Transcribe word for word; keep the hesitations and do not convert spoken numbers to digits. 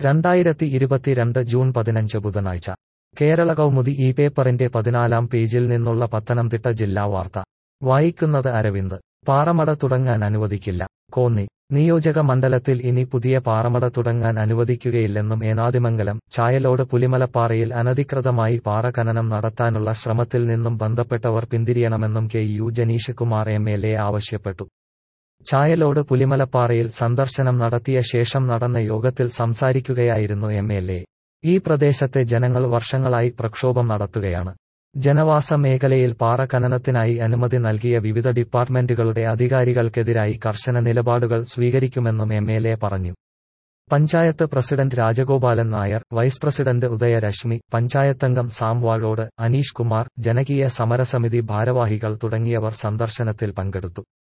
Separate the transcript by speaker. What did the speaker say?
Speaker 1: രണ്ടായിരത്തി ഇരുപത്തിരണ്ട് ജൂൺ പതിനഞ്ച് ബുധനാഴ്ച കേരള കൗമുദി ഈ പേപ്പറിന്റെ പതിനാലാം പേജിൽ നിന്നുള്ള പത്തനംതിട്ട ജില്ലാ വാർത്ത വായിക്കുന്നത് അരവിന്ദ്. പാറമട തുടങ്ങാൻ അനുവദിക്കില്ല. കോന്നി നിയോജക മണ്ഡലത്തിൽ ഇനി പുതിയ പാറമട തുടങ്ങാൻ അനുവദിക്കുകയില്ലെന്നും ഏനാദിമംഗലം, ചായലോട് പുലിമലപ്പാറയിൽ അനധികൃതമായി പാറ ഖനനം നടത്താനുള്ള ശ്രമത്തിൽ നിന്നും ബന്ധപ്പെട്ടവർ പിന്തിരിയണമെന്നും K U Janeesh Kumar M L A ആവശ്യപ്പെട്ടു. ചായലോട് പുലിമലപ്പാറയിൽ സന്ദർശനം നടത്തിയ ശേഷം നടന്ന യോഗത്തിൽ സംസാരിക്കുകയായിരുന്നു എം എൽ എ. ഈ പ്രദേശത്തെ ജനങ്ങൾ വർഷങ്ങളായി പ്രക്ഷോഭം നടത്തുകയാണ്. ജനവാസ മേഖലയിൽ പാറ ഖനനത്തിനായി അനുമതി നൽകിയ വിവിധ ഡിപ്പാർട്ട്മെന്റുകളുടെ അധികാരികൾക്കെതിരായി കർശന നിലപാടുകൾ സ്വീകരിക്കുമെന്നും എം എൽ എ പറഞ്ഞു. Panchayat president Rajagopalan Nair, vice president Udayarashmi, പഞ്ചായത്തംഗം സാം വാഴോട്, അനീഷ് കുമാർ, ജനകീയ സമരസമിതി ഭാരവാഹികൾ തുടങ്ങിയവർ സന്ദർശനത്തിൽ പങ്കെടുത്തു.